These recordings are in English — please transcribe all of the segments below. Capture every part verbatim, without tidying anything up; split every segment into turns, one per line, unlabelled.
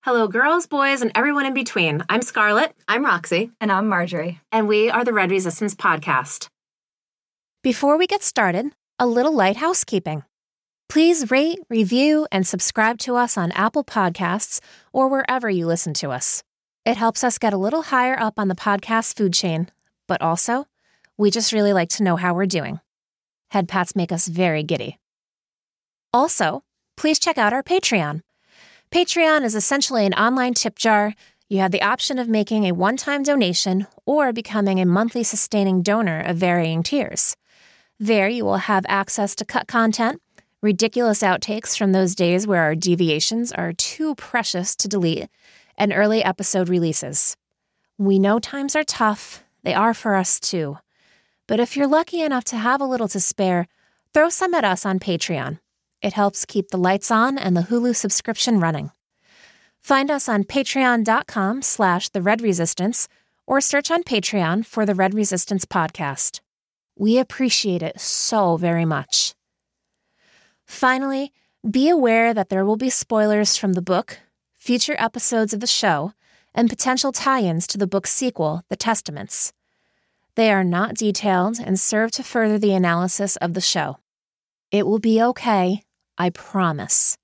Hello, girls, boys, and everyone in between. I'm Scarlett.
I'm Roxy.
And I'm Marjorie.
And we are the Red Resistance Podcast.
Before we get started, a little light housekeeping. Please rate, review, and subscribe to us on Apple Podcasts or wherever you listen to us. It helps us get a little higher up on the podcast food chain, but also, we just really like to know how we're doing. Head pats make us very giddy. Also, please check out our Patreon. Patreon is essentially an online tip jar. You have the option of making a one-time donation or becoming a monthly sustaining donor of varying tiers. There you will have access to cut content, ridiculous outtakes from those days where our deviations are too precious to delete, and early episode releases. We know times are tough. They are for us too. But if you're lucky enough to have a little to spare, throw some at us on Patreon. It helps keep the lights on and the Hulu subscription running. Find us on patreon.com slash the Red Resistance or search on Patreon for the Red Resistance Podcast. We appreciate it so very much. Finally, be aware that there will be spoilers from the book, future episodes of the show, and potential tie-ins to the book's sequel, The Testaments. They are not detailed and serve to further the analysis of the show. It will be okay, I promise.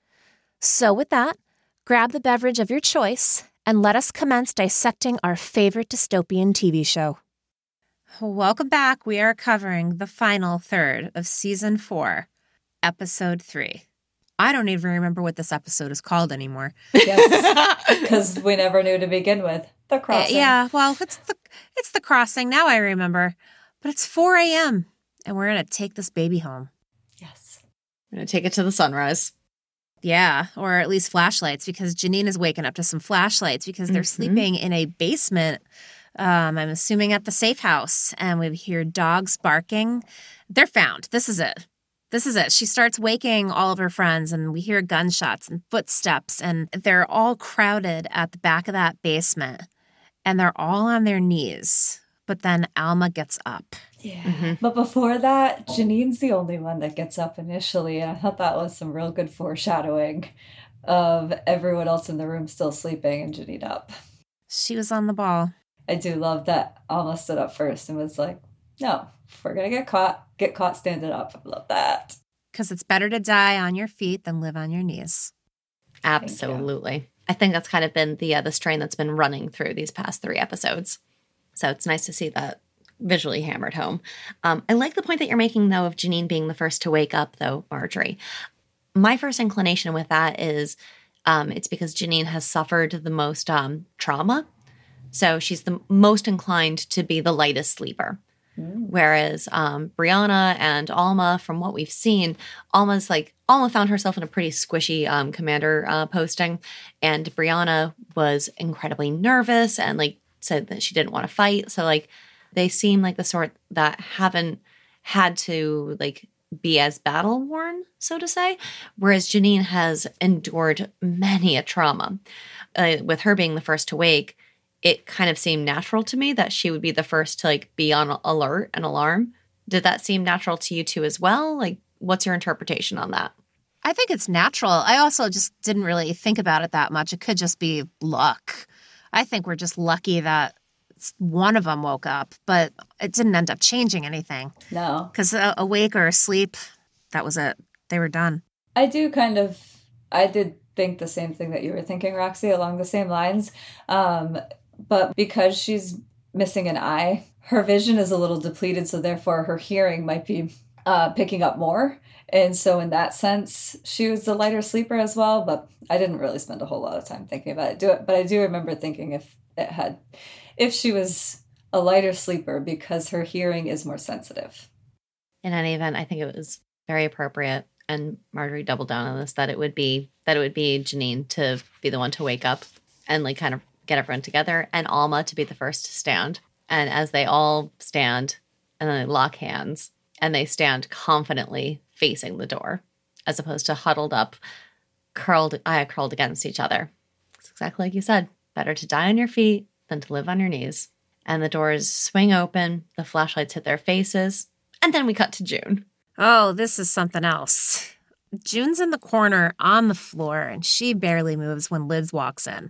So with that, grab the beverage of your choice and let us commence dissecting our favorite dystopian T V show.
Welcome back. We are covering the final third of Season four, Episode three. I don't even remember what this episode is called anymore.
Yes, because we never knew to begin with. The Crossing.
Yeah, well, it's the, it's the Crossing. Now I remember. But it's four a.m. and we're going to take this baby home.
Yes.
I'm going to take it to the sunrise.
Yeah, or at least flashlights, because Janine is waking up to some flashlights because they're mm-hmm. sleeping in a basement, um, I'm assuming at the safe house, and we hear dogs barking. They're found. This is it. This is it. She starts waking all of her friends, and we hear gunshots and footsteps, and they're all crowded at the back of that basement, and they're all on their knees. But then Alma gets up.
Yeah. Mm-hmm. But before that, Janine's the only one that gets up initially. And I thought that was some real good foreshadowing of everyone else in the room still sleeping and Janine up.
She was on the ball.
I do love that Alma stood up first and was like, no, if we're going to get caught, get caught standing up. I love that.
Because it's better to die on your feet than live on your knees.
Absolutely. I think that's kind of been the, uh, the strain that's been running through these past three episodes. So it's nice to see that visually hammered home. Um, I like the point that you're making, though, of Janine being the first to wake up, though, Marjorie. My first inclination with that is um, it's because Janine has suffered the most um, trauma. So she's the most inclined to be the lightest sleeper. Mm. Whereas um, Brianna and Alma, from what we've seen, Alma's like, Alma found herself in a pretty squishy um, commander uh, posting. And Brianna was incredibly nervous and like said that she didn't want to fight. So like they seem like the sort that haven't had to like be as battle worn, so to say. Whereas Janine has endured many a trauma. Uh, with her being the first to wake, it kind of seemed natural to me that she would be the first to like be on alert and alarm. Did that seem natural to you too as well? Like, what's your interpretation on that?
I think it's natural. I also just didn't really think about it that much. It could just be luck. I think we're just lucky that one of them woke up, but it didn't end up changing anything.
No.
Because uh, awake or asleep, that was it. They were done.
I do kind of, I did think the same thing that you were thinking, Roxy, along the same lines. Um, but because she's missing an eye, her vision is a little depleted, so therefore her hearing might be uh, picking up more. And so in that sense, she was the lighter sleeper as well, but I didn't really spend a whole lot of time thinking about it. Do it, but I do remember thinking if it had, if she was a lighter sleeper because her hearing is more sensitive.
In any event, I think it was very appropriate, and Marjorie doubled down on this, that it would be that it would be Janine to be the one to wake up and like kind of get everyone together, and Alma to be the first to stand. And as they all stand and then they lock hands and they stand confidently facing the door, as opposed to huddled up, curled, uh, curled against each other. It's exactly like you said. Better to die on your feet than to live on your knees. And the doors swing open, the flashlights hit their faces, and then we cut to June.
Oh, this is something else. June's in the corner on the floor, and she barely moves when Liz walks in.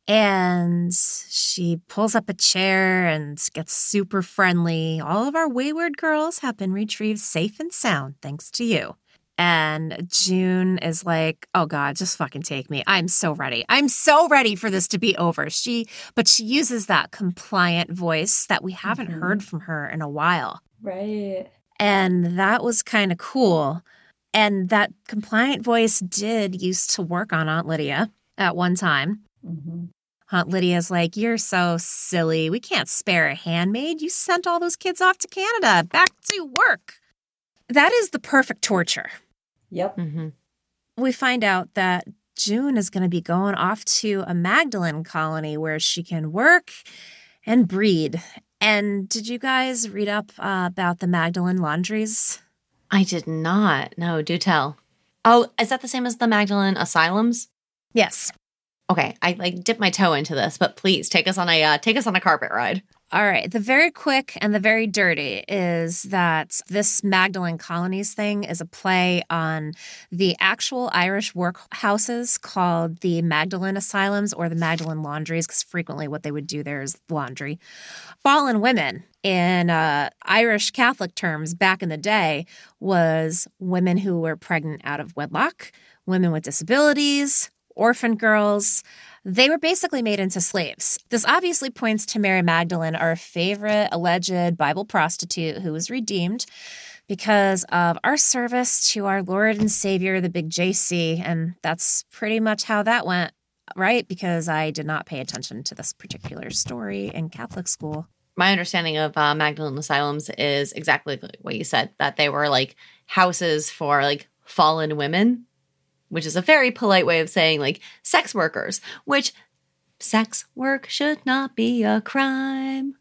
And she pulls up a chair and gets super friendly. All of our wayward girls have been retrieved safe and sound, thanks to you. And June is like, oh God, just fucking take me. I'm so ready. I'm so ready for this to be over. She, but she uses that compliant voice that we haven't mm-hmm. heard from her in a while.
Right.
And that was kind of cool. And that compliant voice did used to work on Aunt Lydia at one time.
Mm-hmm.
Aunt Lydia's like, you're so silly. We can't spare a handmaid. You sent all those kids off to Canada. Back to work. That is the perfect torture.
Yep.
Mm-hmm.
We find out that June is going to be going off to a Magdalene colony where she can work and breed. And did you guys read up uh, about the Magdalene laundries?
I did not. No, do tell. Oh, is that the same as the Magdalene asylums?
Yes.
Okay, I like dipped my toe into this, but please take us on a uh, take us on a carpet ride.
All right. The very quick and the very dirty is that this Magdalene Colonies thing is a play on the actual Irish workhouses called the Magdalene Asylums or the Magdalene Laundries, because frequently what they would do there is laundry. Fallen women in uh, Irish Catholic terms back in the day was women who were pregnant out of wedlock, women with disabilities, orphan girls. They were basically made into slaves. This obviously points to Mary Magdalene, our favorite alleged Bible prostitute who was redeemed because of our service to our Lord and Savior, the big J C. And that's pretty much how that went, right? Because I did not pay attention to this particular story in Catholic school.
My understanding of uh, Magdalene asylums is exactly what you said, that they were like houses for like fallen women, which is a very polite way of saying like sex workers, which sex work should not be a crime.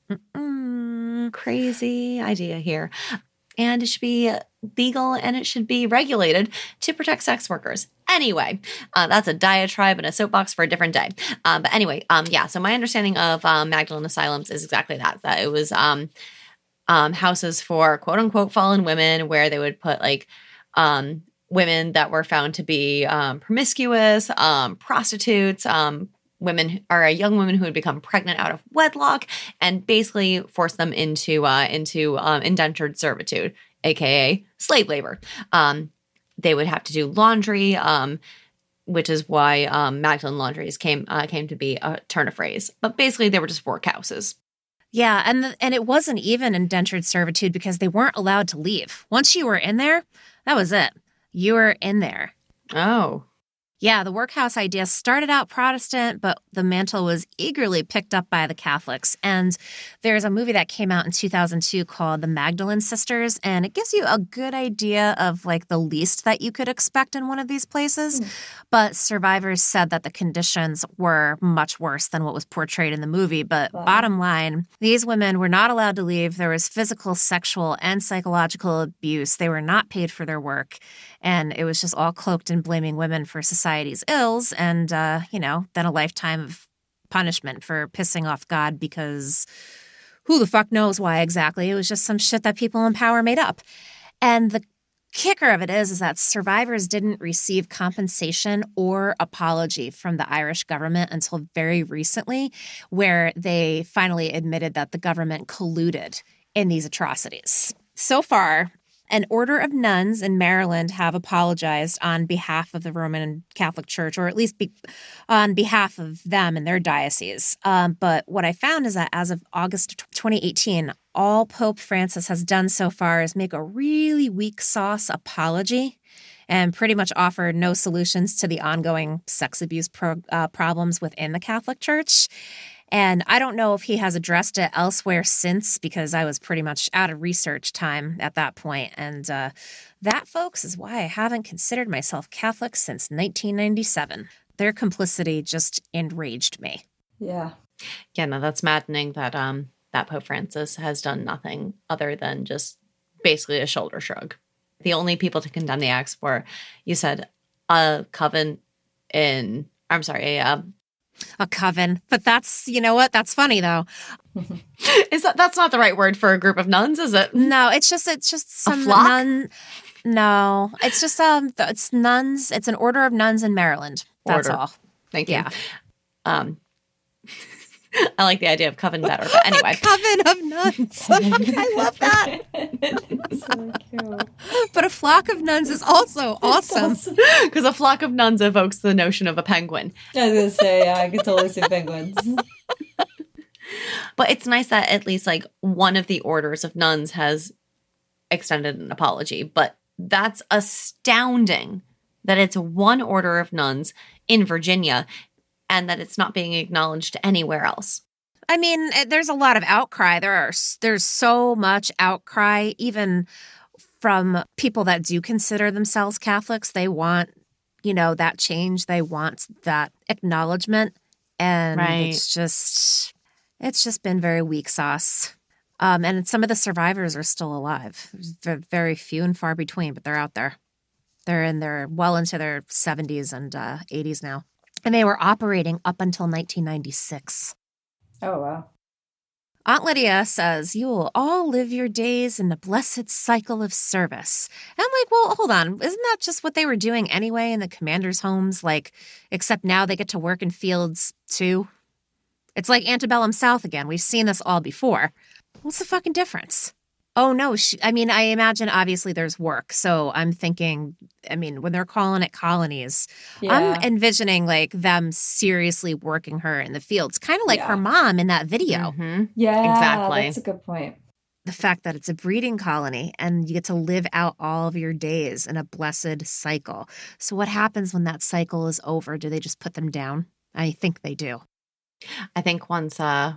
Mm-mm. Crazy idea here. And it should be legal and it should be regulated to protect sex workers. Anyway, uh, that's a diatribe and a soapbox for a different day. Um, but anyway, um, yeah, so my understanding of um, Magdalene asylums is exactly that, that it was um, um, houses for quote unquote fallen women where they would put like um, women that were found to be um, promiscuous, um, prostitutes, um, women or young women who had become pregnant out of wedlock, and basically force them into uh, into um, indentured servitude, aka slave labor. Um, they would have to do laundry, um, which is why um, Magdalene laundries came uh, came to be a turn of phrase. But basically, they were just workhouses.
Yeah, and the, and it wasn't even indentured servitude because they weren't allowed to leave. Once you were in there, that was it. You were in there.
Oh.
Yeah, the workhouse idea started out Protestant, but the mantle was eagerly picked up by the Catholics. And there's a movie that came out in two thousand two called The Magdalene Sisters, and it gives you a good idea of like the least that you could expect in one of these places. Mm. But survivors said that the conditions were much worse than what was portrayed in the movie. But wow. Bottom line, these women were not allowed to leave. There was physical, sexual, and psychological abuse. They were not paid for their work. And it was just all cloaked in blaming women for society's ills and, uh, you know, then a lifetime of punishment for pissing off God because who the fuck knows why exactly. It was just some shit that people in power made up. And the kicker of it is, is that survivors didn't receive compensation or apology from the Irish government until very recently, where they finally admitted that the government colluded in these atrocities. So far, an order of nuns in Maryland have apologized on behalf of the Roman Catholic Church, or at least be, on behalf of them and their diocese. Um, but what I found is that as of August twenty eighteen, all Pope Francis has done so far is make a really weak sauce apology and pretty much offered no solutions to the ongoing sex abuse pro, uh, problems within the Catholic Church. And I don't know if he has addressed it elsewhere since, because I was pretty much out of research time at that point. And uh, that, folks, is why I haven't considered myself Catholic since nineteen ninety-seven. Their complicity just enraged me.
Yeah.
Yeah, no, that's maddening that um that Pope Francis has done nothing other than just basically a shoulder shrug. The only people to condemn the acts were, you said, a coven in, I'm sorry, a... Uh,
A coven. But that's, you know what? That's funny, though.
Is that, that's not the right word for a group of nuns, is it?
No, it's just, it's just some
a flock?
nun. No, it's just um, it's nuns. It's an order of nuns in Maryland. That's
Order.
all.
Thank you.
Yeah.
Um, I like the idea of coven better, but anyway.
A coven of nuns. I love that.
So cute.
But a flock of nuns is also awesome.
Because a flock of nuns evokes the notion of a penguin.
I was going to say, yeah, I could totally see penguins.
But it's nice that at least like one of the orders of nuns has extended an apology. But that's astounding that it's one order of nuns in Virginia and that it's not being acknowledged anywhere else.
I mean, there's a lot of outcry. There are there's so much outcry, even from people that do consider themselves Catholics. They want, you know, that change. They want that acknowledgement, and
Right.
it's just it's just been very weak sauce. Um, and some of the survivors are still alive. There's very few and far between, but they're out there. They're in their well into their seventies and uh, eighties now, and they were operating up until nineteen ninety-six.
Oh, wow.
Aunt Lydia says, you will all live your days in the blessed cycle of service. And I'm like, well, hold on. Isn't that just what they were doing anyway in the commanders' homes? Like, except now they get to work in fields too. It's like antebellum South again. We've seen this all before. What's the fucking difference? Oh, no. She, I mean, I imagine obviously there's work. So I'm thinking, I mean, when they're calling it colonies,
Yeah.
I'm envisioning like them seriously working her in the fields, kind of like
Yeah.
her mom in that video.
Mhm.
yeah,
Exactly.
That's a good point.
The fact that it's a breeding colony and you get to live out all of your days in a blessed cycle. So what happens when that cycle is over? Do they just put them down? I think they do.
I think once uh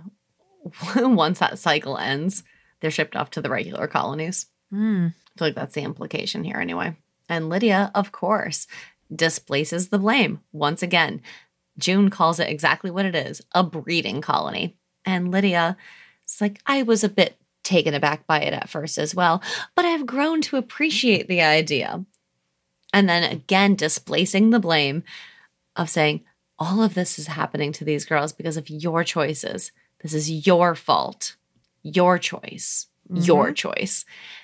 once that cycle ends, they're shipped off to the regular colonies.
Mm.
I feel like that's the implication here anyway. And Lydia, of course, displaces the blame once again. June calls it exactly what it is, a breeding colony. And Lydia is like, I was a bit taken aback by it at first as well, but I've grown to appreciate the idea. And then again, displacing the blame of saying, all of this is happening to these girls because of your choices. This is your fault. Your choice,
Mm-hmm.
your choice.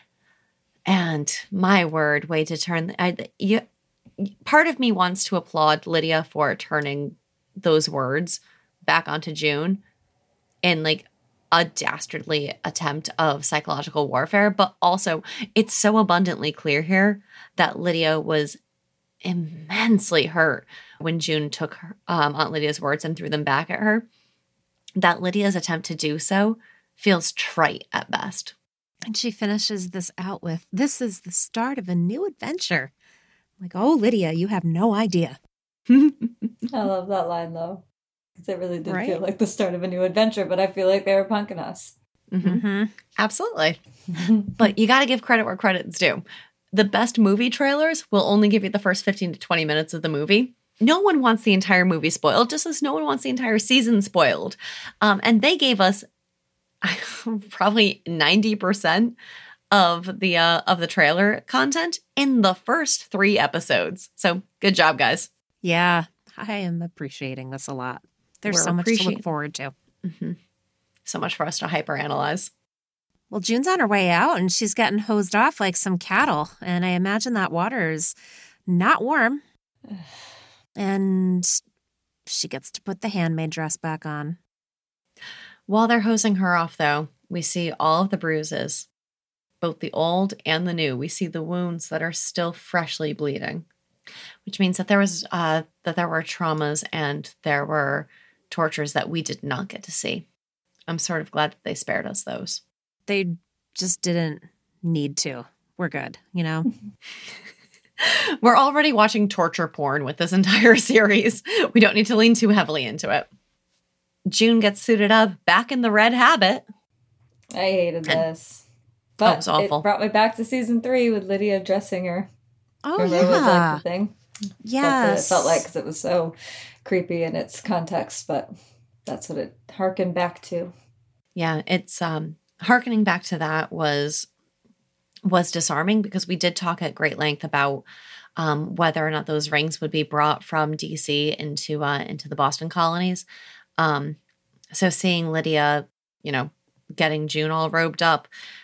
And my word, way to turn. I, you, part of me wants to applaud Lydia for turning those words back onto June in like a dastardly attempt of psychological warfare. But also, it's so abundantly clear here that Lydia was immensely hurt when June took her, um, Aunt Lydia's words and threw them back at her. That Lydia's attempt to do so feels trite at best.
And she finishes this out with, this is the start of a new adventure. Like, oh, Lydia, you have no idea.
I love that line, though. Because it really did
Right?
feel like the start of a new adventure, but I feel like they were punking us.
Mhm.
Mm-hmm.
Absolutely. But you got to give credit where credit's due. The best movie trailers will only give you the first fifteen to twenty minutes of the movie. No one wants the entire movie spoiled, just as no one wants the entire season spoiled. Um, and they gave us probably ninety percent of the uh, of the trailer content in the first three episodes. So good job, guys.
Yeah, I am appreciating this a lot. There's
We're
so much to
appreciate-
look forward to.
Mm-hmm. So much for us to hyperanalyze.
Well, June's on her way out and she's getting hosed off like some cattle. And I imagine that water is not warm. And she gets to put the handmaid dress back on.
While they're hosing her off, though, we see all of the bruises, both the old and the new. We see the wounds that are still freshly bleeding, which means that there was uh, that there were traumas and there were tortures that we did not get to see. I'm sort of glad that they spared us those.
They just didn't need to. We're good, you know?
We're already watching torture porn with this entire series. We don't need to lean too heavily into it. June gets suited up back in the red habit.
I hated this.
That
But
was awful.
it brought me back to season three with Lydia dressing her.
Oh,
Remember with, like,
yeah.
the thing?
Yes.
That's what it felt like because it was so creepy in its context, but that's what it harkened back to.
Yeah, it's um hearkening back to that was was disarming because we did talk at great length about um, whether or not those rings would be brought from D C into uh, into the Boston colonies. Um, so seeing Lydia, you know, getting June all robed up,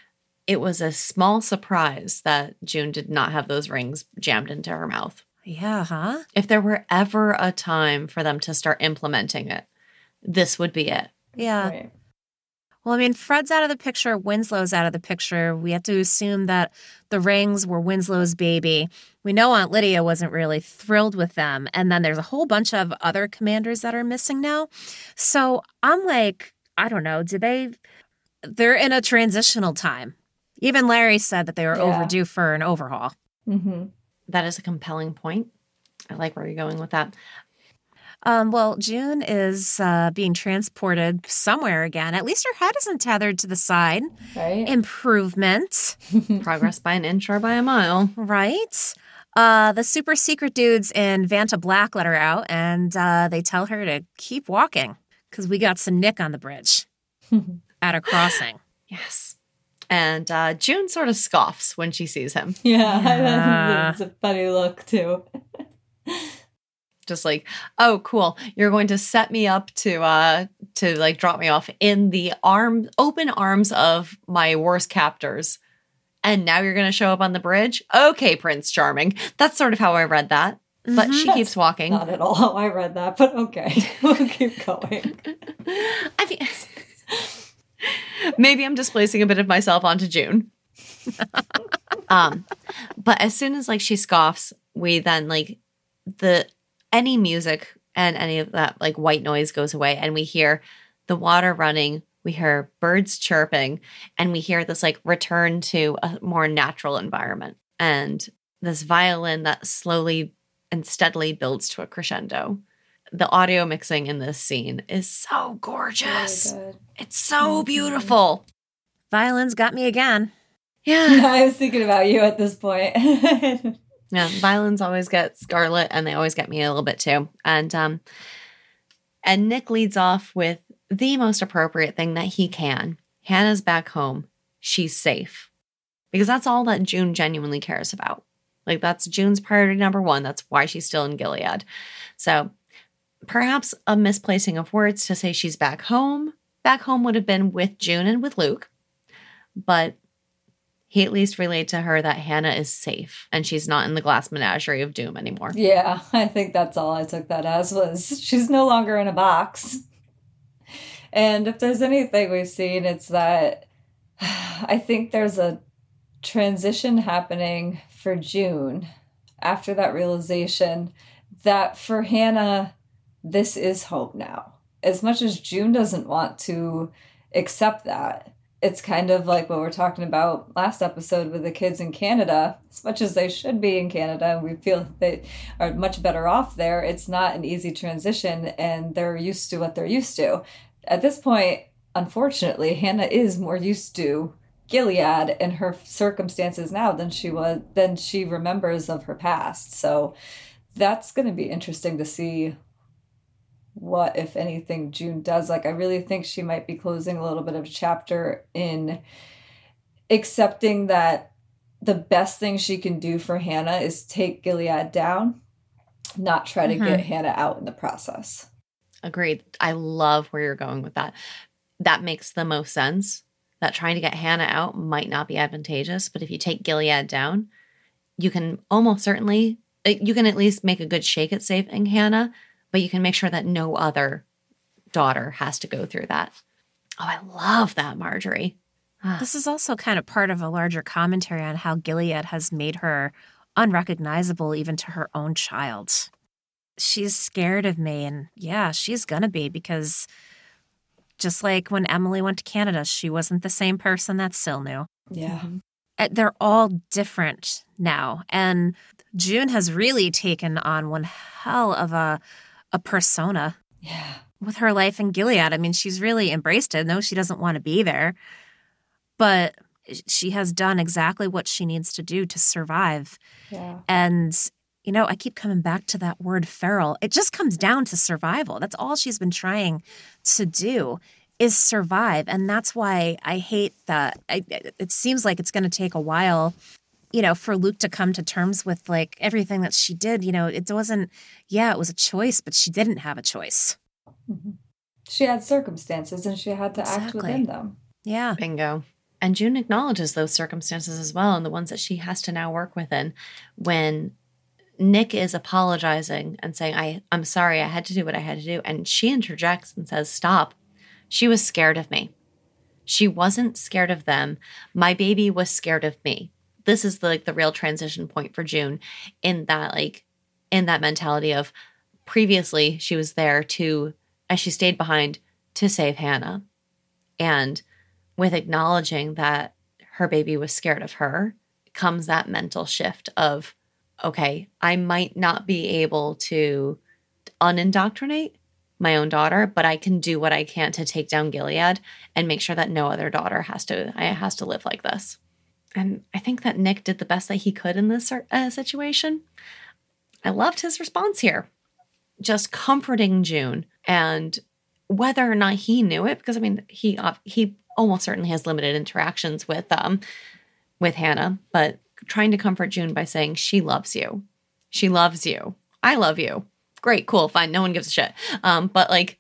it was a small surprise that June did not have those rings jammed into her mouth.
Yeah, huh?
If there were ever a time for them to start implementing it, this would be it.
Yeah.
Right.
Well, I mean, Fred's out of the picture. Winslow's out of the picture. We have to assume that the rings were Winslow's baby. We know Aunt Lydia wasn't really thrilled with them. And then there's a whole bunch of other commanders that are missing now. So I'm like, I don't know. Do they... They're in a transitional time. Even Larry said that they were
Yeah.
overdue for an overhaul.
Mm-hmm.
That is a compelling point. I like where you're going with that.
Um, well, June is uh, being transported somewhere again. At least her head isn't tethered to the side.
Right.
Improvement,
Progress by an inch or by a mile.
right? Uh, the super secret dudes in Vanta Black let her out, and uh, they tell her to keep walking because we got some Nick on the bridge at a crossing.
Yes. And uh, June sort of scoffs when she sees him.
Yeah,
Yeah.
it's a funny look too.
Just like, oh, cool. You're going to set me up to uh to like drop me off in the arm open arms of my worst captors. And now you're going to show up on the bridge? Okay, Prince Charming. That's sort of how I read that. But
Mhm.
she keeps walking.
Not at all how I read that, but okay. We'll keep going.
I mean, maybe I'm displacing a bit of myself onto June. um, but as soon as like she scoffs, we then like the any music and any of that like white noise goes away, and we hear the water running. We hear birds chirping, and we hear this like return to a more natural environment, and this violin that slowly and steadily builds to a crescendo. The audio mixing in this scene is so gorgeous.
Really good.
It's so beautiful.
Violins got me again.
Yeah.
I was thinking about you at this point.
Yeah. Violins always get Scarlet, and they always get me a little bit too. And um and Nick leads off with the most appropriate thing that he can. Hannah's back home. She's safe. Because that's all that June genuinely cares about. Like that's June's priority number one. That's why she's still in Gilead. So perhaps a misplacing of words to say she's back home. Back home would have been with June and with Luke. But he at least relayed to her that Hannah is safe and she's not in the glass menagerie of doom anymore.
Yeah, I think that's all I took that as was she's no longer in a box. And if there's anything we've seen, it's that I think there's a transition happening for June after that realization that for Hannah, this is hope now. As much as June doesn't want to accept that, it's kind of like what we're talking about last episode with the kids in Canada. As much as they should be in Canada, and we feel they are much better off there, it's not an easy transition, and they're used to what they're used to. At this point, unfortunately, Hannah is more used to Gilead and her circumstances now than she was than she remembers of her past. So that's going to be interesting to see what, if anything, June does. Like, I really think she might be closing a little bit of a chapter in accepting that the best thing she can do for Hannah is take Gilead down, not try to
Mhm.
get Hannah out in the process.
Agreed. I love where you're going with that. That makes the most sense. That trying to get Hannah out might not be advantageous, but if you take Gilead down, you can almost certainly, you can at least make a good shake at saving Hannah, but you can make sure that no other daughter has to go through that. Oh, I love that, Marjorie. Ah,
This is also kind of part of a larger commentary on how Gilead has made her unrecognizable even to her own child. She's scared of me, and yeah, she's gonna be, because just like when Emily went to Canada, she wasn't the same person that Syl knew.
Yeah.
Uh, They're all different now, and June has really taken on one hell of a a persona
Yeah.
with her life in Gilead. I mean, she's really embraced it. No, she doesn't want to be there, but she has done exactly what she needs to do to survive.
Yeah.
And, you know, I keep coming back to that word feral. It just comes down to survival. That's all she's been trying to do is survive. And that's why I hate that. I, it seems like it's going to take a while, you know, for Luke to come to terms with like everything that she did. You know, it wasn't, yeah, it was a choice, but she didn't have a choice.
Mhm. She had circumstances and she had to act
Exactly.
within them.
Yeah.
bingo. And June acknowledges those circumstances as well, and the ones that she has to now work within. When Nick is apologizing and saying, I, I'm sorry, I had to do what I had to do. And she interjects and says, stop. She was scared of me. She wasn't scared of them. My baby was scared of me. This is the, like the real transition point for June in that, like, in that mentality of previously she was there to, as she stayed behind to save Hannah. And with acknowledging that her baby was scared of her comes that mental shift of, okay, I might not be able to unindoctrinate my own daughter, but I can do what I can to take down Gilead and make sure that no other daughter has to has to live like this. And I think that Nick did the best that he could in this uh, situation. I loved his response here. Just comforting June, and whether or not he knew it, because I mean, he uh, he almost certainly has limited interactions with um with Hannah, but trying to comfort June by saying she loves you, she loves you, I love you. Great, cool, fine. No one gives a shit. Um, but like,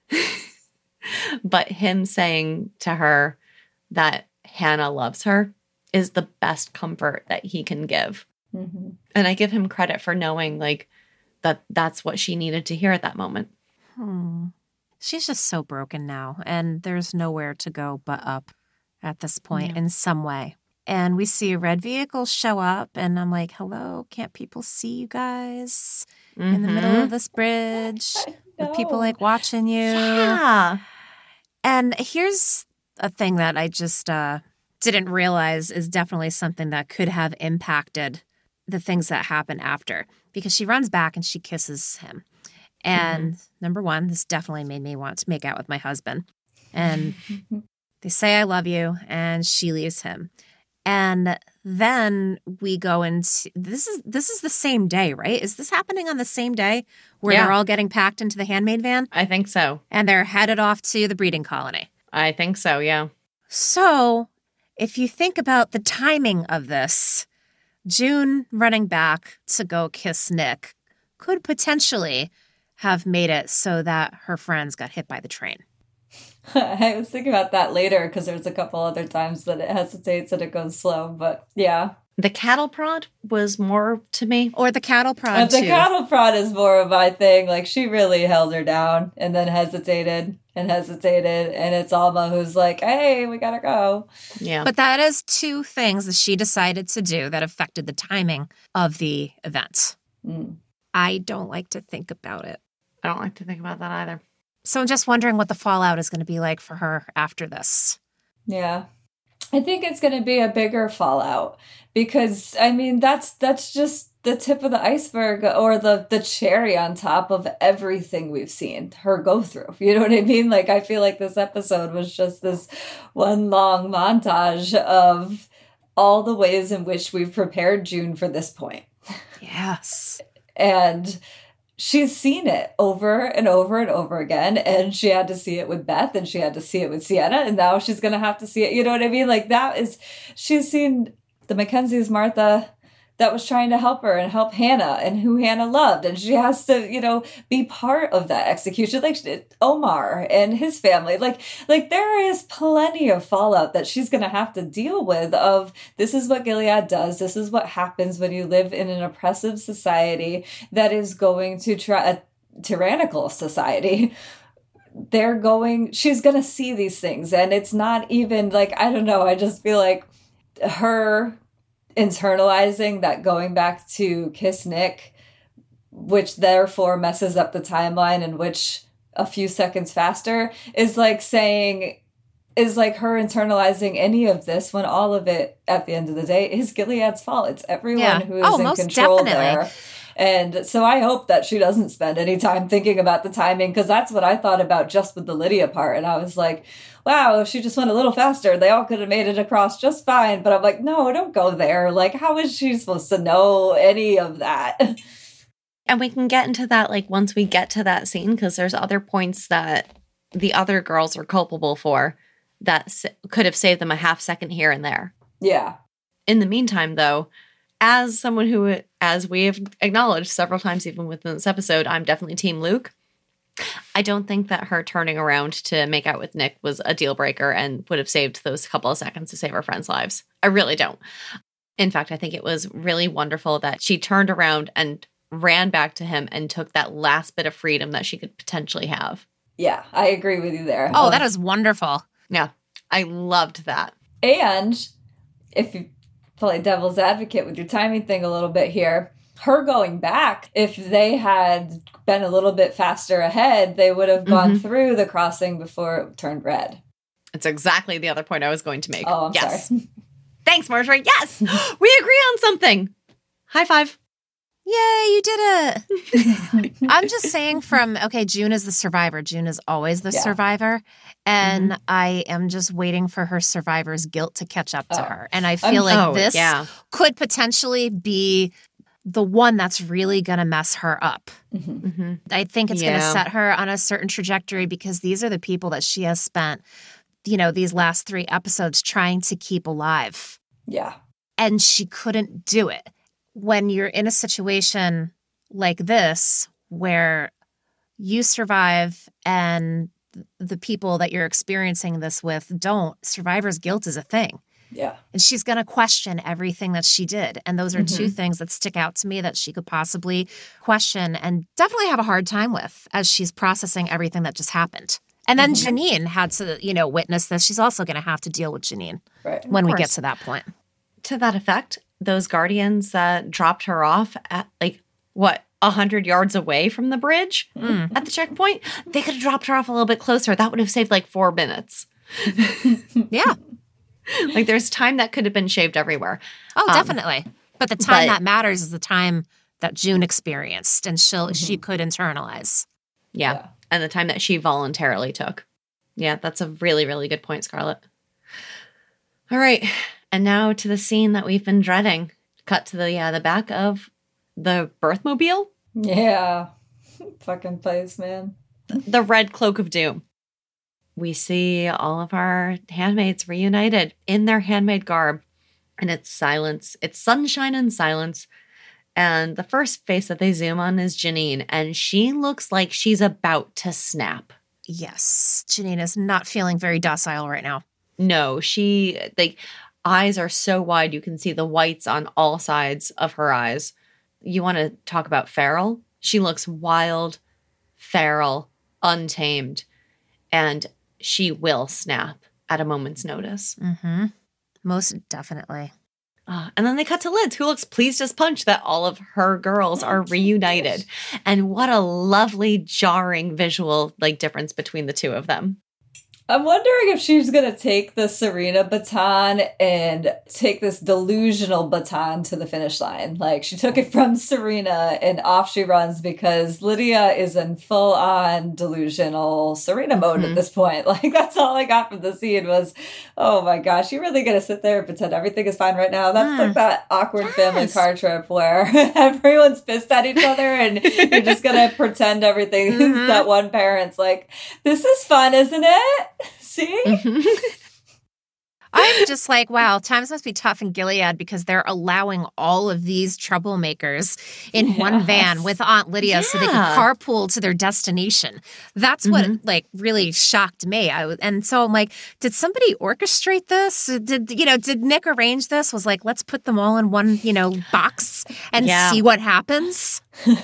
but him saying to her that Hannah loves her is the best comfort that he can give. Mm-hmm. And I give him credit for knowing like that that's what she needed to hear at that moment.
Hmm. She's just so broken now, and there's nowhere to go but up at this point yeah. in some way. And we see a red vehicle show up, and I'm like, hello, can't people see you guys mm-hmm. in the middle of this bridge with people like watching you?
Yeah.
And here's a thing that I just uh, didn't realize is definitely something that could have impacted the things that happen after, because she runs back and she kisses him. And mm-hmm. number one, this definitely made me want to make out with my husband. And they say, I love you. And she leaves him. And then we go into this is this is the same day, right? Is this happening on the same day where yeah. they're all getting packed into the handmaid van?
I think so.
And they're headed off to the breeding colony.
I think so, yeah.
So if you think about the timing of this, June running back to go kiss Nick could potentially have made it so that her friends got hit by the train.
I was thinking about that later because there's a couple other times that it hesitates and it goes slow, but yeah.
The cattle prod was more to me.
Or the cattle prod,
uh, the
too.
cattle prod is more of my thing. Like, she really held her down and then hesitated and hesitated, and it's Alma who's like, hey, we gotta go.
Yeah.
But that is two things that she decided to do that affected the timing of the event. Mm. I don't like to think about it.
I don't like to think about that either.
So I'm just wondering what the fallout is going to be like for her after this.
Yeah. I think it's going to be a bigger fallout because, I mean, that's that's just the tip of the iceberg or the, the cherry on top of everything we've seen her go through. You know what I mean? Like, I feel like this episode was just this one long montage of all the ways in which we've prepared June for this point.
Yes.
And she's seen it over and over and over again. And she had to see it with Beth and she had to see it with Sienna. And now she's going to have to see it. You know what I mean? Like, that is, she's seen the Mackenzies, Martha, that was trying to help her and help Hannah and who Hannah loved. And she has to, you know, be part of that execution. Like Omar and his family. Like, like there is plenty of fallout that she's going to have to deal with of this is what Gilead does. This is what happens when you live in an oppressive society that is going to try a tyrannical society. They're going, she's going to see these things. And it's not even like, I don't know. I just feel like her internalizing that going back to kiss Nick, which therefore messes up the timeline in which a few seconds faster, is like saying, is like her internalizing any of this when all of it at the end of the day is Gilead's fault. It's everyone yeah. who is oh, in most control definitely. There. And so I hope that she doesn't spend any time thinking about the timing, because that's what I thought about just with the Lydia part. And I was like, wow, if she just went a little faster, they all could have made it across just fine. But I'm like, no, don't go there. Like, how is she supposed to know any of that?
And we can get into that, like, once we get to that scene, because there's other points that the other girls are culpable for that s- could have saved them a half second here and there.
Yeah.
In the meantime, though, as someone who, as we have acknowledged several times even within this episode, I'm definitely Team Luke. I don't think that her turning around to make out with Nick was a deal breaker and would have saved those couple of seconds to save her friends' lives. I really don't. In fact, I think it was really wonderful that she turned around and ran back to him and took that last bit of freedom that she could potentially have.
Yeah, I agree with you there.
Oh,
um,
that is wonderful.
Yeah, I loved that.
And if you play devil's advocate with your timing thing a little bit here, her going back, if they had been a little bit faster ahead, they would have gone
Mm-hmm.
through the crossing before it turned red.
It's exactly the other point I was going to make.
Oh, I'm
yes.
sorry.
Thanks, Marjorie. Yes, we agree on something. High five.
Yay, you did it. I'm just saying from, okay, June is the survivor. June is always the
Yeah.
survivor. And
Mm-hmm.
I am just waiting for her survivor's guilt to catch up to
Oh.
her. And I feel
I'm-
like
Oh,
this
yeah.
could potentially be the one that's really going to mess her up.
Mhm.
Mm-hmm.
I think it's going to
Yeah.
set her on a certain trajectory because these are the people that she has spent, you know, these last three episodes trying to keep alive.
Yeah.
And she couldn't do it. When you're in a situation like this, where you survive and the people that you're experiencing this with don't, survivor's guilt is a thing.
Yeah.
And she's going to question everything that she did. And those are two things that stick out to me that she could possibly question and definitely have a hard time with as she's processing everything that just happened. And then Janine had to, you know, witness this. She's also going to have to deal with Janine
Right.
when we get
course.
to that point.
To that effect, those guardians that dropped her off at like, what, a hundred yards away from the bridge
Mm.
at the checkpoint, they could have dropped her off a little bit closer. That would have saved like four minutes.
Yeah.
Like there's time that could have been shaved everywhere.
Oh,
Um,
definitely. But the time
but-
that matters is the time that June experienced and she'll she could internalize.
Yeah.
Yeah.
And the time that she voluntarily took. Yeah, that's a really, really good point, Scarlett. All right. And now to the scene that we've been dreading. Cut to the uh, the back of the birthmobile.
Yeah. Fucking place, man.
The red cloak of doom. We see all of our handmaids reunited in their handmaid garb. And it's silence. It's sunshine and silence. And the first face that they zoom on is Janine. And she looks like she's about to snap.
Yes. Janine is not feeling very docile right now.
No, she, like, eyes are so wide. You can see the whites on all sides of her eyes. You want to talk about feral? She looks wild, feral, untamed. And she will snap at a moment's notice.
Mm-hmm. Most definitely.
Uh, and then they cut to Liz, who looks pleased as punch that all of her girls are reunited. And what a lovely, jarring visual like difference between the two of them.
I'm wondering if she's going to take the Serena baton and take this delusional baton to the finish line. Like, she took it from Serena and off she runs because Lydia is in full-on delusional Serena mode
Mm-hmm.
at this point. Like, that's all I got from the scene was, oh my gosh, you're really going to sit there and pretend everything is fine right now? That's
Mm.
like that awkward family
Yes.
car trip where everyone's pissed at each other and you're just going to pretend everything
Mhm.
is that one parent's like, this is fun, isn't it? See?
I'm just like, wow, times must be tough in Gilead because they're allowing all of these troublemakers in one
Yes.
van with Aunt Lydia so they can
Yeah.
carpool to their destination. That's what like really shocked me. I was, and so I'm like, did somebody orchestrate this? Did you know? Did Nick arrange this? Was like, let's put them all in one you know box and
Yeah.
see what happens.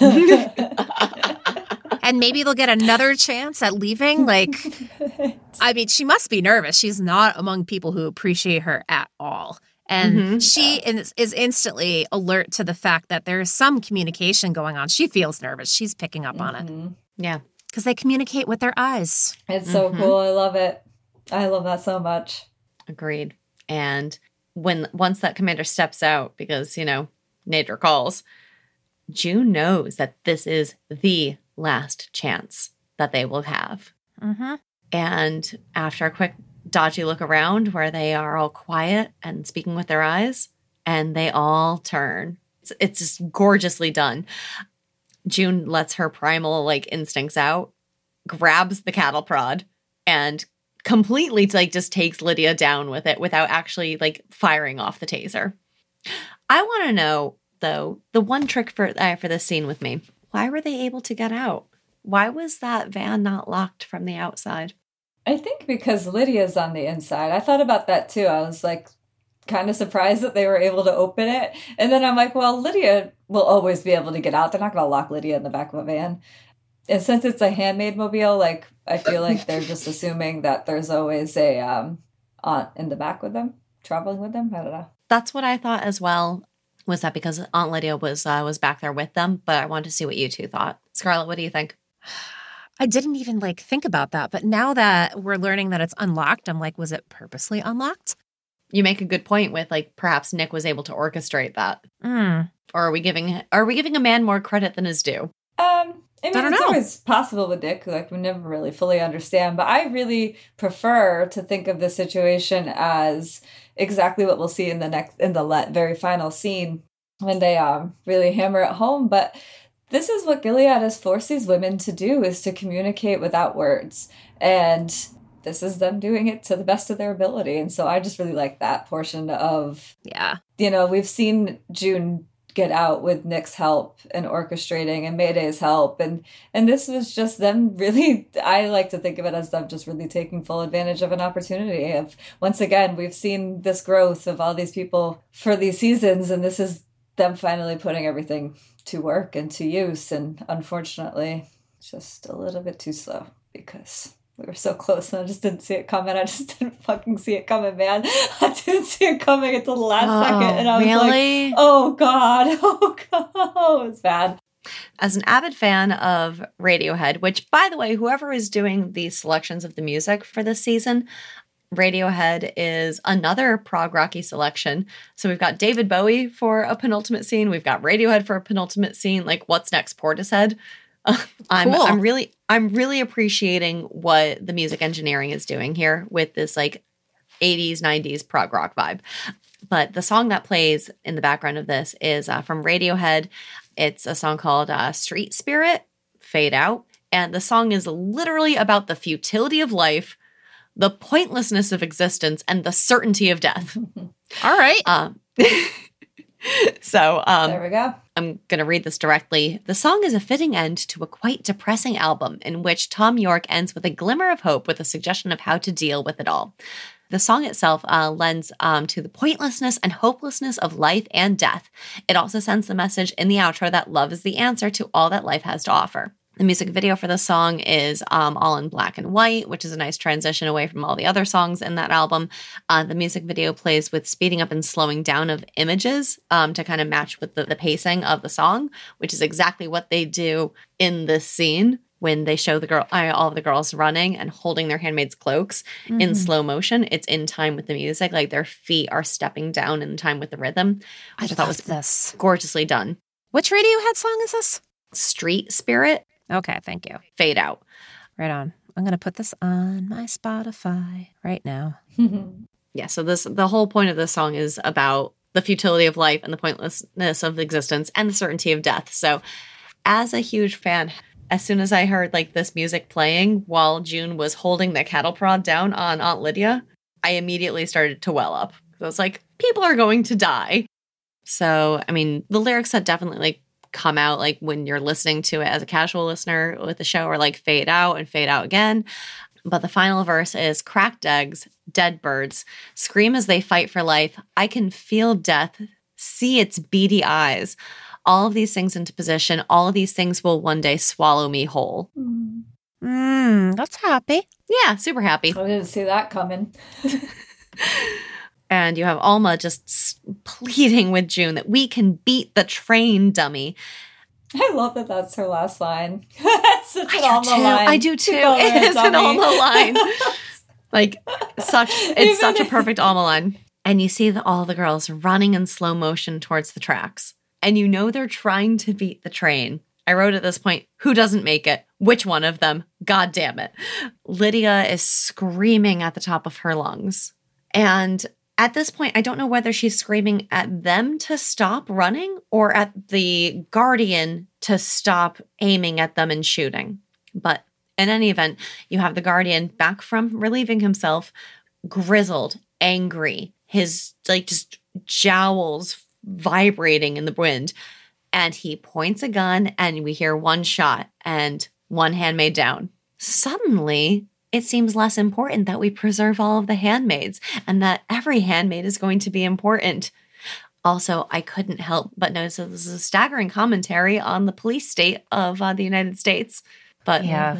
And maybe they'll get another chance at leaving. Like, I mean, she must be nervous. She's not among people who appreciate her at all. And
Mhm.
she is, is instantly alert to the fact that there is some communication going on. She feels nervous. She's picking up on it
Mhm.
Yeah.
because they communicate with their eyes.
It's so
Mhm.
cool. I love it. I love that so much.
Agreed. And when once that commander steps out, because, you know, Nader calls, June knows that this is the last chance that they will have.
Mm-hmm.
And after a quick dodgy look around where they are all quiet and speaking with their eyes, and they all turn. It's, it's just gorgeously done. June lets her primal like instincts out, grabs the cattle prod, and completely like just takes Lydia down with it without actually like firing off the taser. I want to know though, the one trick for uh, for this scene with me, why were they able to get out? Why was that van not locked from the outside?
I think because Lydia's on the inside. I thought about that too. I was like kind of surprised that they were able to open it. And then I'm like, well, Lydia will always be able to get out. They're not going to lock Lydia in the back of a van. And since it's a handmade mobile, like, I feel like they're just assuming that there's always a um, aunt in the back with them, traveling with them. I don't know.
That's what I thought as well. Was that because Aunt Lydia was uh, was back there with them? But I wanted to see what you two thought. Scarlett, what do you think?
I didn't even like think about that. But now that we're learning that it's unlocked, I'm like, was it purposely unlocked?
You make a good point with like perhaps Nick was able to orchestrate that.
Mm.
Or are we giving are we giving a man more credit than his due?
Um, I mean,
I don't
it's
know.
always possible with Nick. Like, we never really fully understand. But I really prefer to think of the situation as exactly what we'll see in the next, in the le- very final scene when they um really hammer it home. But this is what Gilead has forced these women to do, is to communicate without words. And this is them doing it to the best of their ability. And so I just really like that portion of,
Yeah.
you know, we've seen June get out with Nick's help and orchestrating and Mayday's help. And, and this was just them really, I like to think of it as them just really taking full advantage of an opportunity of, once again, we've seen this growth of all these people for these seasons. And this is them finally putting everything to work and to use. And unfortunately, just a little bit too slow because we were so close and I just didn't see it coming. I just didn't fucking see it coming, man. I didn't see it coming until the last
Oh,
second. And I was
really?
like, oh God, oh God, it's bad.
As an avid fan of Radiohead, which, by the way, whoever is doing the selections of the music for this season, Radiohead is another prog rocky selection. So we've got David Bowie for a penultimate scene. We've got Radiohead for a penultimate scene. Like, what's next? Portishead. Uh, I'm
Cool.
I'm really I'm really appreciating what the music engineering is doing here with this like eighties, nineties prog rock vibe. But the song that plays in the background of this is uh, from Radiohead. It's a song called uh, Street Spirit, Fade Out. And the song is literally about the futility of life, the pointlessness of existence, and the certainty of death.
All right.
Um, so um,
There we go.
I'm going to read this directly. The song is a fitting end to a quite depressing album in which Tom York ends with a glimmer of hope with a suggestion of how to deal with it all. The song itself uh, lends um, to the pointlessness and hopelessness of life and death. It also sends the message in the outro that love is the answer to all that life has to offer. The music video for the song is um, all in black and white, which is a nice transition away from all the other songs in that album. Uh, the music video plays with speeding up and slowing down of images um, to kind of match with the, the pacing of the song, which is exactly what they do in this scene when they show the girl, uh, all of the girls running and holding their handmaids' cloaks mm-hmm. in slow motion. It's in time with the music, like their feet are stepping down in time with the rhythm.
I thought was this
gorgeously done.
Which Radiohead song is this?
Street Spirit.
Okay, thank you.
Fade Out.
Right on. I'm going to put this on my Spotify right now.
Yeah, so this the whole point of this song is about the futility of life and the pointlessness of existence and the certainty of death. So as a huge fan, as soon as I heard like this music playing while June was holding the cattle prod down on Aunt Lydia, I immediately started to well up. I was like, people are going to die. So, I mean, the lyrics that definitely like come out like when you're listening to it as a casual listener with the show are like fade out and fade out again. But the final verse is cracked eggs, dead birds, scream as they fight for life. I can feel death, see its beady eyes. All of these things into position. All of these things will one day swallow me whole.
Mm, that's happy.
Yeah, super happy.
I didn't see that coming.
And you have Alma just pleading with June that we can beat the train, dummy.
I love that that's her last line. That's such an Alma
too.
line.
I do too.
Call her
It
a
is an
dummy.
Alma line. Like, such, it's
Even
such a
if-
perfect Alma line. And you see the, all the girls running in slow motion towards the tracks. And you know they're trying to beat the train. I wrote at this point, who doesn't make it? Which one of them? God damn it. Lydia is screaming at the top of her lungs. And at this point, I don't know whether she's screaming at them to stop running or at the Guardian to stop aiming at them and shooting. But in any event, you have the Guardian back from relieving himself, grizzled, angry, his like just jowls vibrating in the wind. And he points a gun and we hear one shot and one handmaid down. Suddenly, it seems less important that we preserve all of the handmaids and that every handmaid is going to be important. Also, I couldn't help but notice that this is a staggering commentary on the police state of uh, the United States. But
Yeah.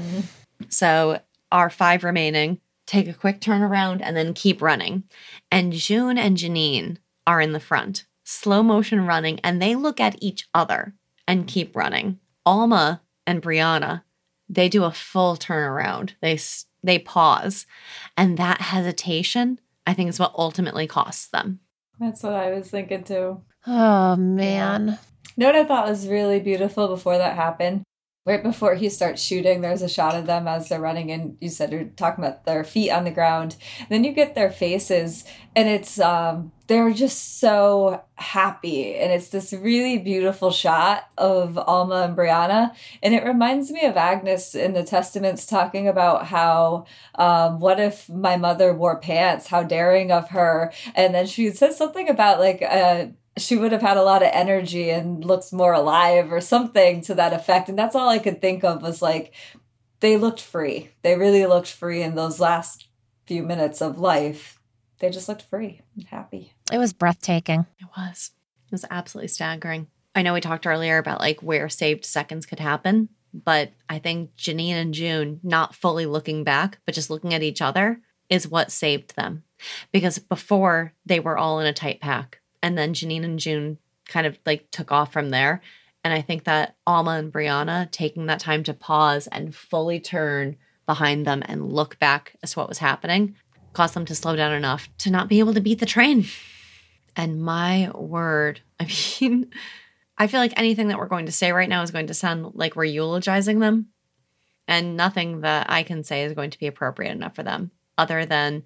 so our five remaining take a quick turn around and then keep running. And June and Janine are in the front, slow motion running, and they look at each other and keep running. Alma and Brianna, they do a full turnaround. They they pause. And that hesitation, I think, is what ultimately costs them.
That's what I was thinking too.
Oh, man.
You know what I thought was really beautiful before that happened? Right before he starts shooting, there's a shot of them as they're running, and you said you're talking about their feet on the ground. Then you get their faces, and it's um they're just so happy, and it's this really beautiful shot of Alma and Brianna, and it reminds me of Agnes in the Testaments talking about how um what if my mother wore pants? How daring of her! And then she says something about like uh. she would have had a lot of energy and looks more alive or something to that effect. And that's all I could think of was like, they looked free. They really looked free in those last few minutes of life. They just looked free and happy.
It was breathtaking.
It was. It was absolutely staggering. I know we talked earlier about like where saved seconds could happen, but I think Janine and June not fully looking back, but just looking at each other is what saved them. Because before they were all in a tight pack. And then Janine and June kind of like took off from there. And I think that Alma and Brianna taking that time to pause and fully turn behind them and look back as to what was happening caused them to slow down enough to not be able to beat the train. And my word, I mean, I feel like anything that we're going to say right now is going to sound like we're eulogizing them. And nothing that I can say is going to be appropriate enough for them other than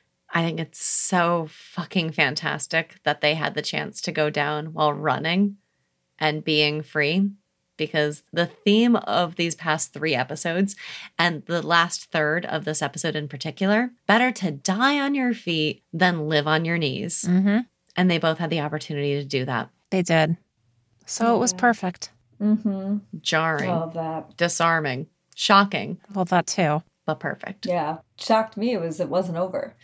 I think it's so fucking fantastic that they had the chance to go down while running and being free, because the theme of these past three episodes and the last third of this episode in particular, better to die on your feet than live on your knees.
Mm-hmm.
And they both had the opportunity to do that.
They did. So
Yeah.
it was perfect.
Mm-hmm.
Jarring,
All of that.
disarming, shocking,
Well, that too.
but perfect.
Yeah. Shocked me was it wasn't over.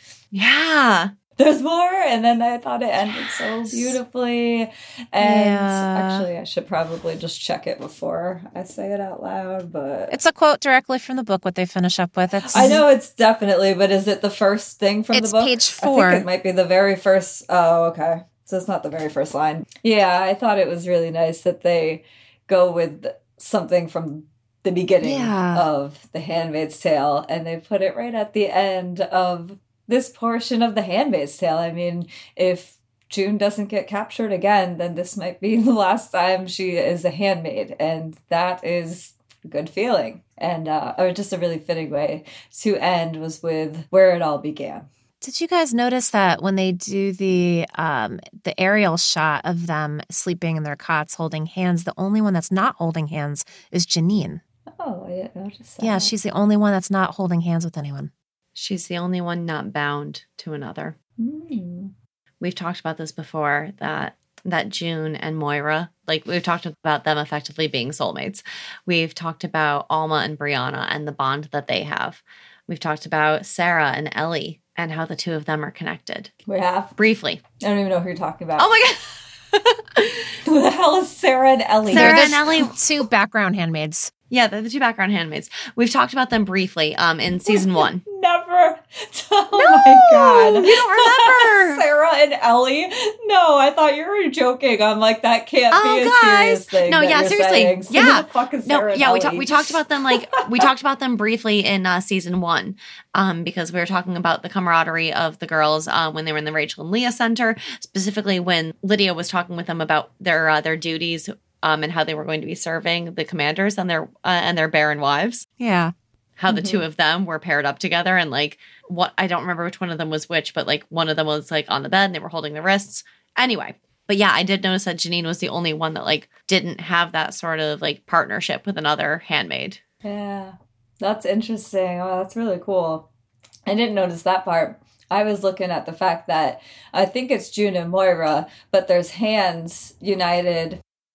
Yeah.
There's more, and then I thought it ended so beautifully. And
Yeah.
actually, I should probably just check it before I say it out loud. But
It's a quote directly from the book, what they finish up with. It's,
I know it's definitely, but is it the first thing from
It's
the book?
page
I
four.
think it might be the very first. Oh, okay. So it's not the very first line. Yeah, I thought it was really nice that they go with something from the beginning
Yeah.
of The Handmaid's Tale, and they put it right at the end of this portion of The Handmaid's Tale. I mean, if June doesn't get captured again, then this might be the last time she is a handmaid, and that is a good feeling. And uh, or just a really fitting way to end was with where it all began.
Did you guys notice that when they do the um, the aerial shot of them sleeping in their cots holding hands, the only one that's not holding hands is Janine?
Oh, I didn't notice that.
Yeah, she's the only one that's not holding hands with anyone.
She's the only one not bound to another.
Mm.
We've talked about this before, that that June and Moira, like we've talked about them effectively being soulmates. We've talked about Alma and Brianna and the bond that they have. We've talked about Sarah and Ellie and how the two of them are connected.
We have.
Briefly.
I don't even know who you're talking about.
Oh my God.
Who the hell is Sarah and Ellie?
Sarah
They're
and
the
Ellie.
two background handmaids.
Yeah, they're the two background handmaids. We've talked about them briefly um, in season one.
Never. Oh my God.
You don't remember.
Sarah and Ellie? No, I thought you were joking. I'm like, that can't
Oh,
be a
guys.
serious thing.
No,
that
yeah,
you're
seriously.
saying. So
Yeah.
who the fuck is
No,
Sarah and
yeah, we,
Ellie?
ta- we talked about them like we talked about them briefly in uh, season one, um, because we were talking about the camaraderie of the girls uh, when they were in the Rachel and Leah Center, specifically when Lydia was talking with them about their uh, their duties um, and how they were going to be serving the commanders and their uh, and their barren wives.
Yeah.
How the
Mhm.
two of them were paired up together, and like what I don't remember which one of them was which, but like one of them was like on the bed and they were holding their wrists. Anyway. But yeah, I did notice that Janine was the only one that like didn't have that sort of like partnership with another handmaid.
Yeah, that's interesting. Oh, that's really cool. I didn't notice that part. I was looking at the fact that I think it's June and Moira, but there's hands united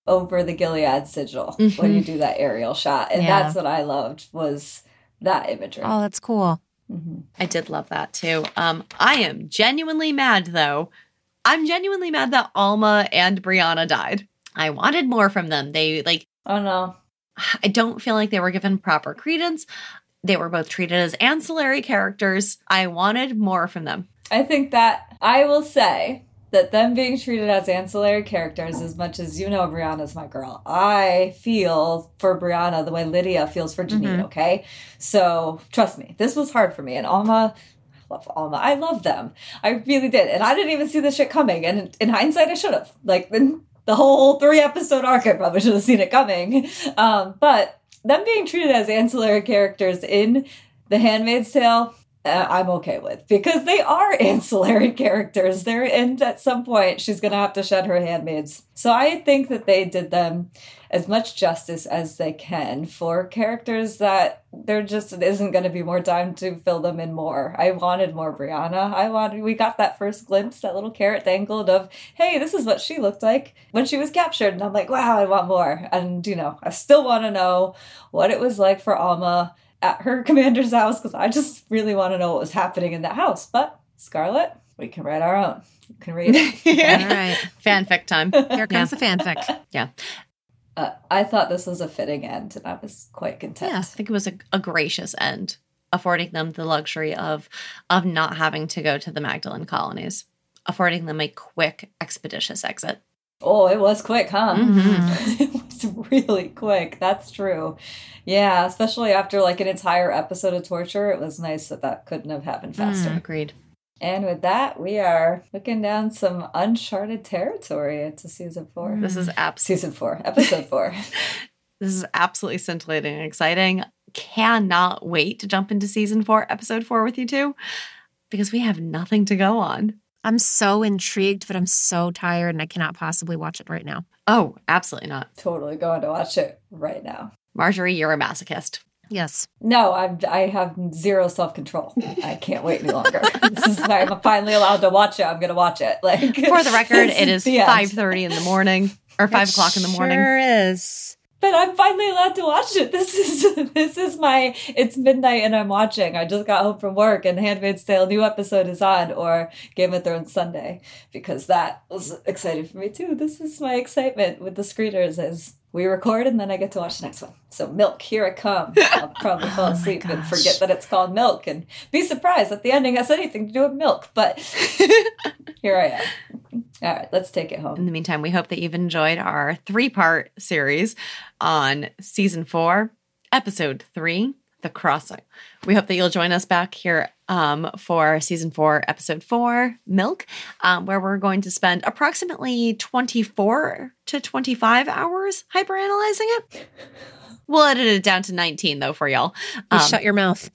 over the Gilead sigil
Mm-hmm.
when you do that aerial shot. And
Yeah.
that's what I loved, was that imagery.
Oh, that's cool.
Mm-hmm.
I did love that too. Um, I am genuinely mad though. I'm genuinely mad that Alma and Brianna died. I wanted more from them. They like,
Oh, no.
I don't feel like they were given proper credence. They were both treated as ancillary characters. I wanted more from them.
I think that I will say that them being treated as ancillary characters, as much as you know Brianna's my girl, I feel for Brianna the way Lydia feels for Janine,
Mm-hmm.
okay? So trust me, this was hard for me. And Alma, I love Alma. I love them. I really did. And I didn't even see this shit coming. And in hindsight, I should have. Like, in the whole three episode arc, I probably should have seen it coming. Um, but them being treated as ancillary characters in The Handmaid's Tale, Uh, I'm okay with, because they are ancillary characters. They're, and at some point she's going to have to shed her handmaids. So I think that they did them as much justice as they can for characters that there just isn't going to be more time to fill them in more. I wanted more Brianna. I wanted, we got that first glimpse, that little carrot dangled of, hey, this is what she looked like when she was captured. And I'm like, wow, I want more. And, you know, I still want to know what it was like for Alma at her commander's house, because I just really want to know what was happening in that house. But Scarlett, we can write our own. You can read it.
All right.
Fanfic time.
Here comes the fanfic.
Yeah.
Uh, I thought this was a fitting end, and I was quite content.
Yeah, I think it was a, a gracious end, affording them the luxury of of not having to go to the Magdalene colonies, affording them a quick, expeditious exit.
Oh, it was quick, huh?
Mhm.
It was really quick. That's true. Yeah, especially after like an entire episode of torture, it was nice that that couldn't have happened faster.
Agreed.
And with that, we are looking down some uncharted territory into season four.
This is abs-
Season four, episode four.
This is absolutely scintillating and exciting. Cannot wait to jump into season four, episode four with you two, because we have nothing to go on.
I'm so intrigued, but I'm so tired and I cannot possibly watch it right now.
Oh, absolutely not.
Totally going to watch it right now.
Marjorie, you're a masochist.
Yes.
No, I'm, I have zero self-control. I can't wait any longer. This is why I'm finally allowed to watch it. I'm going to watch it. Like,
For the record, it is
the end.
five thirty in the morning, or five o'clock in the morning.
Sure is.
But I'm finally allowed to watch it. This is this is my, it's midnight and I'm watching. I just got home from work and Handmaid's Tale new episode is on, or Game of Thrones Sunday, because that was exciting for me too. This is my excitement with the screeners as we record and then I get to watch the next one. So Milk, here it comes. I'll probably fall
Oh my
asleep and
gosh.
forget that it's called Milk and be surprised that the ending has anything to do with milk. But here I am. All right, let's take it home.
In the meantime, we hope that you've enjoyed our three-part series on season four, episode three, The Crossing. We hope that you'll join us back here um, for season four, episode four, Milk, um, where we're going to spend approximately twenty-four to twenty-five hours hyperanalyzing it. We'll edit it down to nineteen, though, for y'all.
You
Um,
shut your mouth.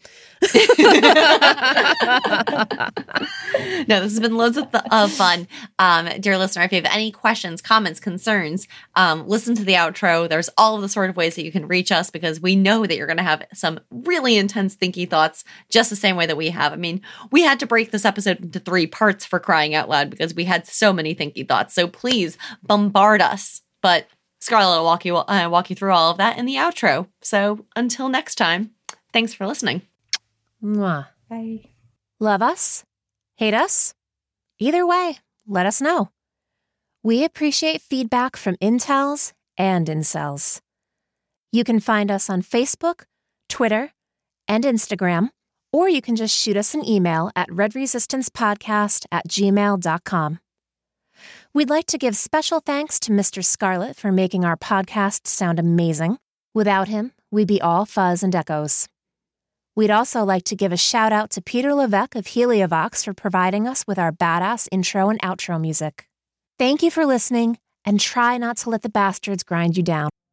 No, this has been loads of, th- of fun. Um, dear listener, if you have any questions, comments, concerns, um, listen to the outro. There's all of the sort of ways that you can reach us, because we know that you're going to have some really intense thinky thoughts just the same way that we have. I mean, we had to break this episode into three parts, for crying out loud, because we had so many thinky thoughts. So please bombard us. But Scarlett will walk you, uh, walk you through all of that in the outro. So until next time, thanks for listening.
Mwah.
Bye.
Love us? Hate us? Either way, let us know. We appreciate feedback from intels and incels. You can find us on Facebook, Twitter, and Instagram, or you can just shoot us an email at redresistancepodcast at gmail dot com. We'd like to give special thanks to Mister Scarlett for making our podcast sound amazing. Without him, we'd be all fuzz and echoes. We'd also like to give a shout out to Peter Levesque of Heliovox for providing us with our badass intro and outro music. Thank you for listening, and try not to let the bastards grind you down.